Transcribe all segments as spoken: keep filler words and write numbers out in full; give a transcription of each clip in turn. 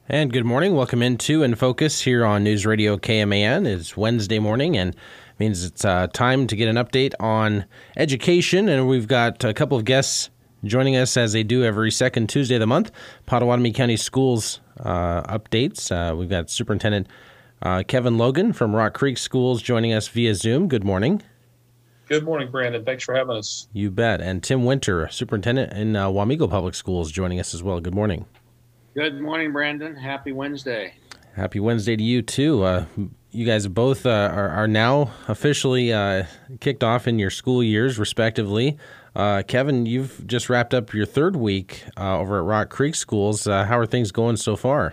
And good morning. Welcome into In Focus here on News Radio K M A N. It's Wednesday morning and means it's uh, time to get an update on education. And we've got a couple of guests joining us as they do every second Tuesday of the month. Pottawatomie County Schools uh, updates. Uh, we've got Superintendent uh, Kevin Logan from Rock Creek Schools joining us via Zoom. Good morning. Good morning, Brandon. Thanks for having us. You bet. And Tim Winter, Superintendent in uh, Wamego Public Schools, joining us as well. Good morning. Good morning, Brandon. Happy Wednesday. Happy Wednesday to you, too. Uh, you guys both uh, are, are now officially uh, kicked off in your school years, respectively. Uh, Kevin, you've just wrapped up your third week uh, over at Rock Creek Schools. Uh, how are things going so far?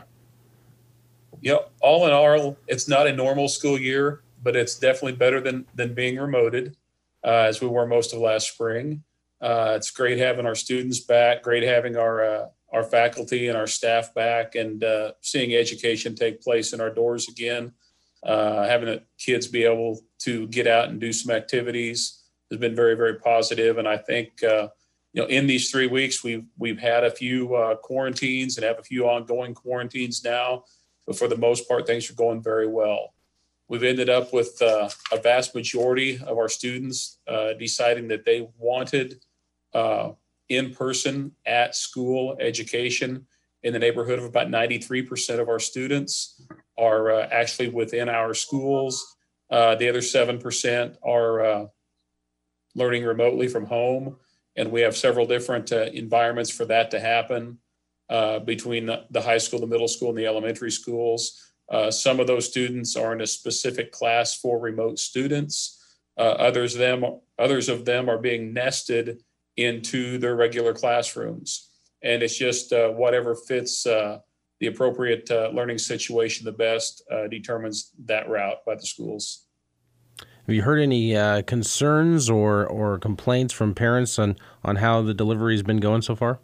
You know, all in all, it's not a normal school year, but it's definitely better than than being remoted, uh, as we were most of last spring. Uh, it's great having our students back, great having our uh, our faculty and our staff back, and uh, seeing education take place in our doors again. Uh, having the kids be able to get out and do some activities has been very, very positive. And I think, uh, you know, in these three weeks, we've we've had a few uh, quarantines and have a few ongoing quarantines now, but for the most part, things are going very well. We've ended up with uh, a vast majority of our students uh, deciding that they wanted uh, in-person at school education. In the neighborhood of about ninety-three percent of our students are uh, actually within our schools. Uh, the other seven percent are uh, learning remotely from home. And we have several different uh, environments for that to happen uh, between the, the high school, the middle school, and the elementary schools. Uh, some of those students are in a specific class for remote students. Uh, others, them, others of them are being nested into their regular classrooms. And it's just uh, whatever fits uh, the appropriate uh, learning situation the best uh, determines that route by the schools. Have you heard any uh, concerns or, or complaints from parents on, on how the delivery has been going so far?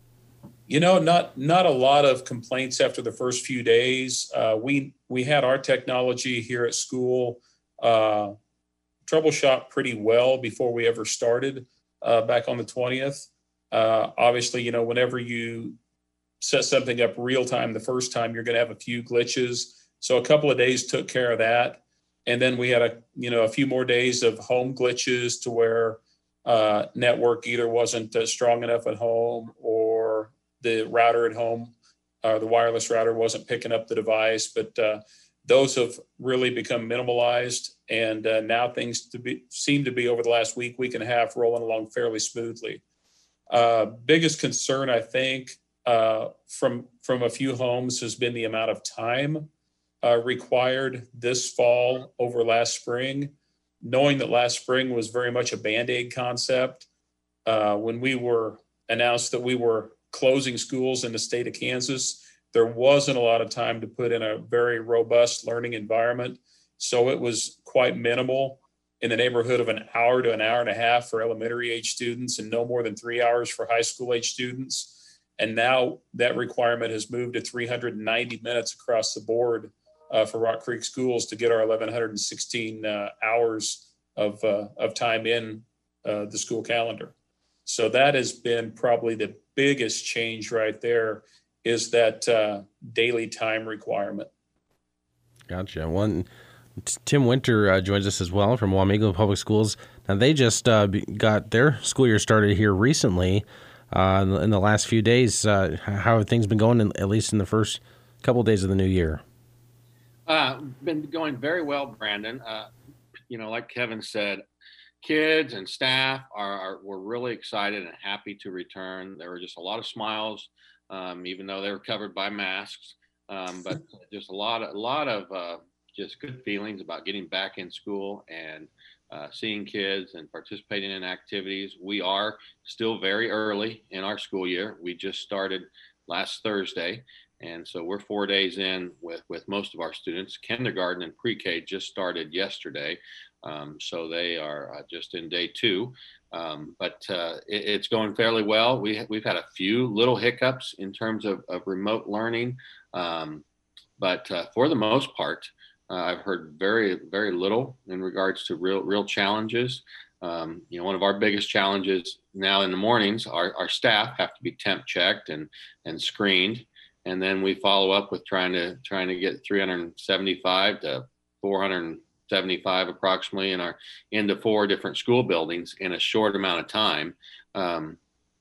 You know, not not a lot of complaints after the first few days. Uh, we we had our technology here at school uh, troubleshot pretty well before we ever started. Uh, back on the twentieth. Uh, obviously, you know, whenever you set something up real time the first time, you're going to have a few glitches. So a couple of days took care of that. And then we had a, you know, a few more days of home glitches to where uh, network either wasn't uh, strong enough at home or the router at home, uh, the wireless router wasn't picking up the device. But uh, those have really become minimalized, and uh, now things to be seem to be over the last week, week and a half, rolling along fairly smoothly. Uh, biggest concern, I think, uh, from from a few homes has been the amount of time uh, required this fall over last spring. Knowing that last spring was very much a Band-Aid concept, uh, when we were announced that we were closing schools in the state of Kansas, there wasn't a lot of time to put in a very robust learning environment. So it was quite minimal, in the neighborhood of an hour to an hour and a half for elementary age students and no more than three hours for high school age students. And now that requirement has moved to three hundred ninety minutes across the board uh, for Rock Creek Schools to get our eleven sixteen uh, hours of, uh, of time in uh, the school calendar. So that has been probably the biggest change right there, is that uh, daily time requirement. Gotcha. One, Tim Winter uh, joins us as well from Wamego Public Schools. Now, they just uh, got their school year started here recently uh, in the last few days. Uh, how have things been going, in, at least in the first couple of days of the new year? Uh, been going very well, Brandon. Uh, you know, like Kevin said, kids and staff are, are were really excited and happy to return. There were just a lot of smiles, um, even though they were covered by masks. Um, but just a lot, of, a lot of uh, just good feelings about getting back in school and uh, seeing kids and participating in activities. We are still very early in our school year. We just started last Thursday, and so we're four days in with with most of our students. Kindergarten and pre-K just started yesterday. Um, so they are uh, just in day two, um, but uh, it, it's going fairly well. We, we've had a few little hiccups in terms of, of remote learning, um, but uh, for the most part, uh, I've heard very, very little in regards to real, real challenges. Um, you know, one of our biggest challenges now in the mornings, our, our staff have to be temp checked and, and screened. and then we follow up with trying to trying to get three hundred seventy-five to four hundred seventy-five approximately in our into four different school buildings in a short amount of time. Um,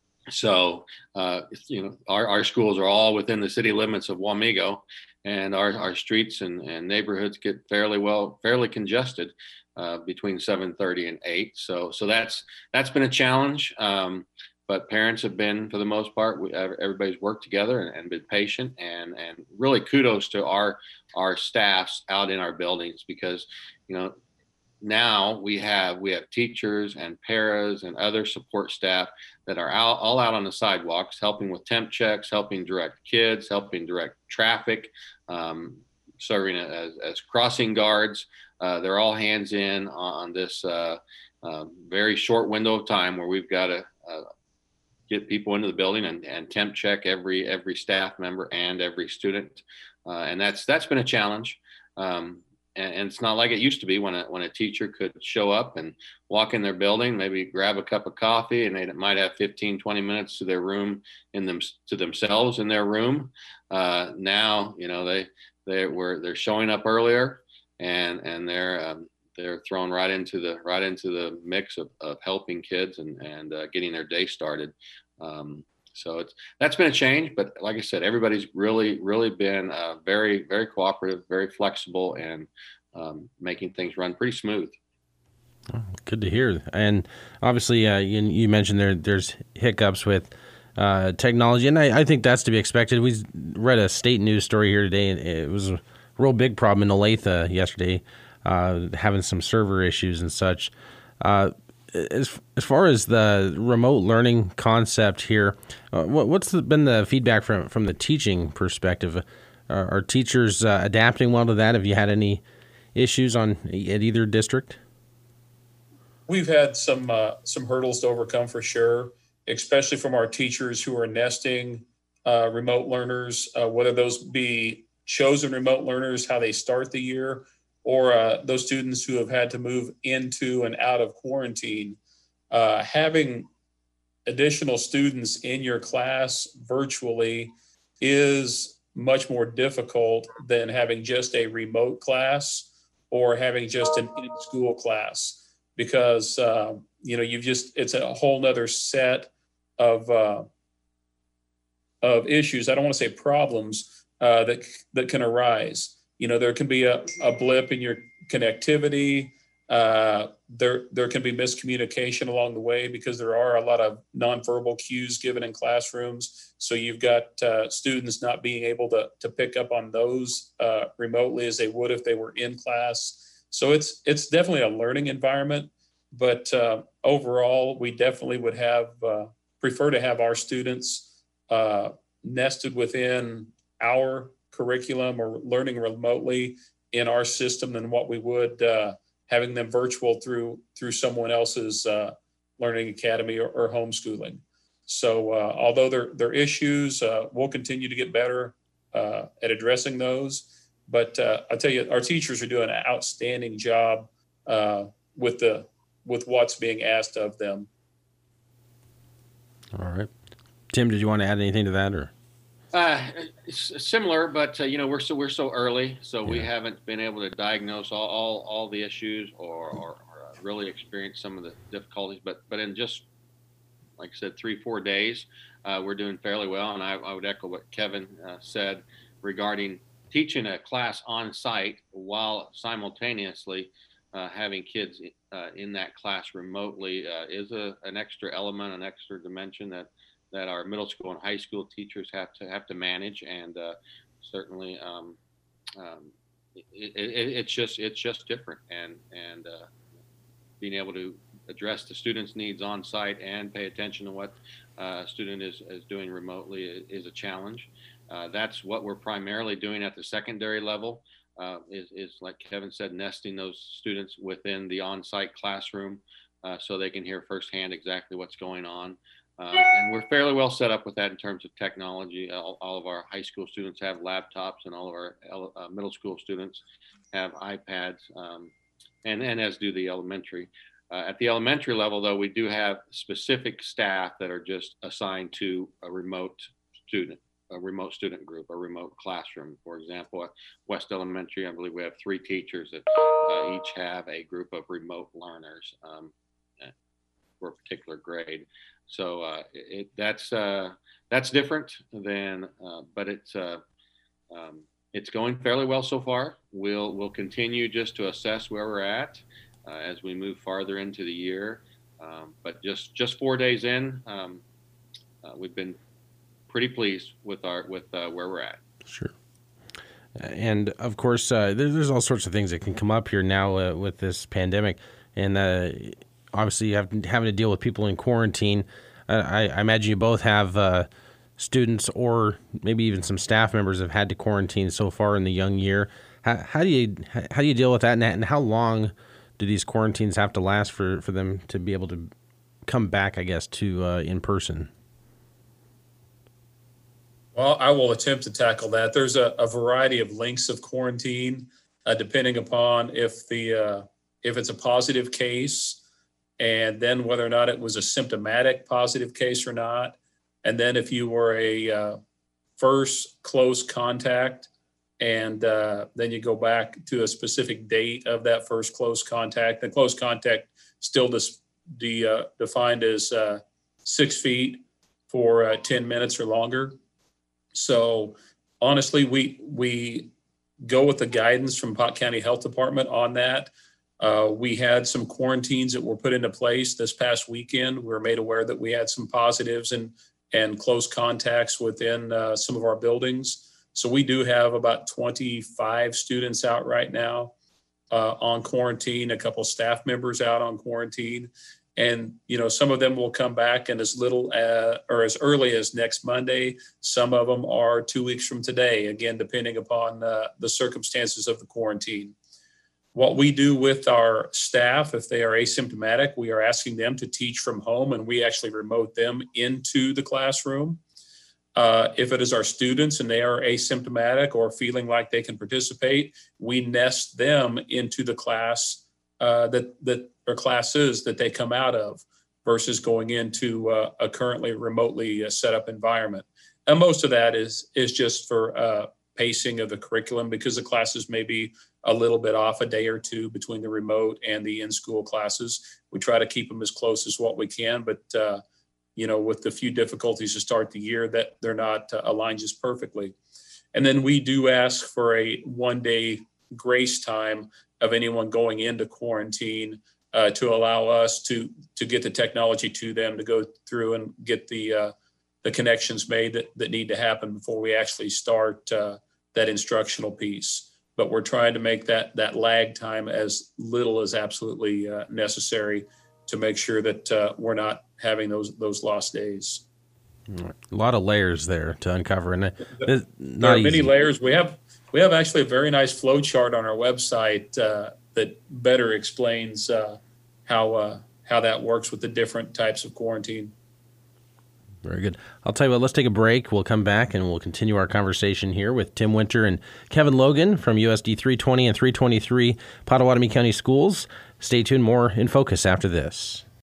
so uh, you know, our, our schools are all within the city limits of Wamego, and our, our streets and, and neighborhoods get fairly well fairly congested uh, between seven thirty and eight. So so that's that's been a challenge. Um, But parents have been, for the most part, we, everybody's worked together and, and been patient, and and really kudos to our our staffs out in our buildings, because, you know, now we have we have teachers and paras and other support staff that are out, all out on the sidewalks, helping with temp checks, helping direct kids, helping direct traffic, um, serving as, as crossing guards. Uh, they're all hands in on this uh, uh, very short window of time where we've got to uh, get people into the building and, and temp check every every staff member and every student, uh, and that's that's been a challenge. Um, and, and it's not like it used to be when a when a teacher could show up and walk in their building, maybe grab a cup of coffee, and they might have fifteen, twenty minutes to their room in them to themselves in their room. Uh, now, you know, they they were they're showing up earlier, and and they're um, they're thrown right into the right into the mix of, of helping kids and and uh, getting their day started. Um, so it's that's been a change, but like I said, everybody's really really been uh, very very cooperative, very flexible, and um, making things run pretty smooth. Oh, good to hear. And obviously, uh, you, you mentioned there there's hiccups with uh, technology, and I, I think that's to be expected. We read a state news story here today, and it was a real big problem in Olathe yesterday. Uh, having some server issues and such. Uh, as as far as the remote learning concept here, uh, what, what's the, been the feedback from from the teaching perspective? Are, are teachers uh, adapting well to that? Have you had any issues on at either district? We've had some uh, some hurdles to overcome for sure, especially from our teachers who are nesting uh, remote learners, uh, whether those be chosen remote learners, how they start the year, or uh, those students who have had to move into and out of quarantine. Uh, having additional students in your class virtually is much more difficult than having just a remote class or having just an in-school class, because uh, you know you've just it's a whole nother set of uh, of issues. I don't want to say problems uh, that that can arise. You know, there can be a, a blip in your connectivity. Uh, there, there can be miscommunication along the way because there are a lot of nonverbal cues given in classrooms. So you've got uh, students not being able to, to pick up on those uh, remotely as they would if they were in class. So it's it's definitely a learning environment. But uh, overall, we definitely would have uh, prefer to have our students uh, nested within our curriculum or learning remotely in our system than what we would uh, having them virtual through through someone else's uh, learning academy or, or homeschooling. So uh, although there, there are issues, uh, we'll continue to get better uh, at addressing those. But uh, I tell you, our teachers are doing an outstanding job uh, with the with what's being asked of them. All right. Tim, did you want to add anything to that, or? Uh, it's similar, but uh, you know, we're so we're so early, so Yeah. we haven't been able to diagnose all all, all the issues or, or, or uh, really experience some of the difficulties. But but in just like I said, three four days, uh, we're doing fairly well. And I, I would echo what Kevin uh, said regarding teaching a class on site while simultaneously uh, having kids uh, in that class remotely uh, is a an extra element, an extra dimension that. that our middle school and high school teachers have to have to manage, and uh, certainly um, um, it, it, it's just it's just different, and and uh, being able to address the students' needs on site and pay attention to what uh, a student is, is doing remotely is a challenge. Uh, that's what we're primarily doing at the secondary level. Uh, is is like Kevin said, nesting those students within the on-site classroom uh, so they can hear firsthand exactly what's going on. Uh, and we're fairly well set up with that in terms of technology. All, all of our high school students have laptops, and all of our uh, middle school students have iPads, um, and, and as do the elementary. Uh, at the elementary level, though, we do have specific staff that are just assigned to a remote student a remote student group, a remote classroom. For example, at West Elementary, I believe we have three teachers that uh, each have a group of remote learners um, for a particular grade. So uh, it, that's uh, that's different than, uh, but it's uh, um, it's going fairly well so far. We'll we'll continue just to assess where we're at uh, as we move farther into the year. Um, but just just four days in, um, uh, we've been pretty pleased with our with uh, where we're at. Sure. And of course, uh, there, there's all sorts of things that can come up here now uh, with this pandemic, and uh, obviously you have having to deal with people in quarantine. Uh, I, I imagine you both have uh, students or maybe even some staff members have had to quarantine so far in the young year. How, how do you how do you deal with that, and how long do these quarantines have to last for, for them to be able to come back, I guess, to uh, in person? Well, I will attempt to tackle that. There's a, a variety of lengths of quarantine, uh, depending upon if the uh, if it's a positive case, and then whether or not it was a symptomatic positive case or not, and then if you were a uh, first close contact, and uh, then you go back to a specific date of that first close contact. The close contact still dis- de, uh, defined as uh, six feet for uh, ten minutes or longer. So honestly, we we go with the guidance from Pot County Health Department on that. Uh, we had some quarantines that were put into place this past weekend. We were made aware that we had some positives and and close contacts within uh, some of our buildings. So we do have about twenty-five students out right now uh, on quarantine, a couple staff members out on quarantine. And, you know, some of them will come back in as little uh, or as early as next Monday. Some of them are two weeks from today, again, depending upon uh, the circumstances of the quarantine. What we do with our staff, if they are asymptomatic, we are asking them to teach from home, and we actually remote them into the classroom. Uh, if it is our students and they are asymptomatic or feeling like they can participate, we nest them into the class uh, that, that or classes that they come out of versus going into uh, a currently remotely uh, set up environment. And most of that is, is just for uh, pacing of the curriculum, because the classes may be a little bit off a day or two between the remote and the in-school classes. We try to keep them as close as what we can, but uh, you know, with the few difficulties to start the year, that they're not uh, aligned just perfectly. And then we do ask for a one-day grace time of anyone going into quarantine uh, to allow us to to get the technology to them to go through and get the uh, the connections made that, that need to happen before we actually start uh, that instructional piece. But we're trying to make that that lag time as little as absolutely uh, necessary to make sure that uh, we're not having those those lost days. A lot of layers there to uncover, and there are many easy. layers. We have we have actually a very nice flow chart on our website uh, that better explains uh, how uh, how that works with the different types of quarantine. Very good. I'll tell you what, let's take a break. We'll come back and we'll continue our conversation here with Tim Winter and Kevin Logan from U S D three twenty and three twenty-three Pottawatomie County Schools. Stay tuned. More in Focus after this.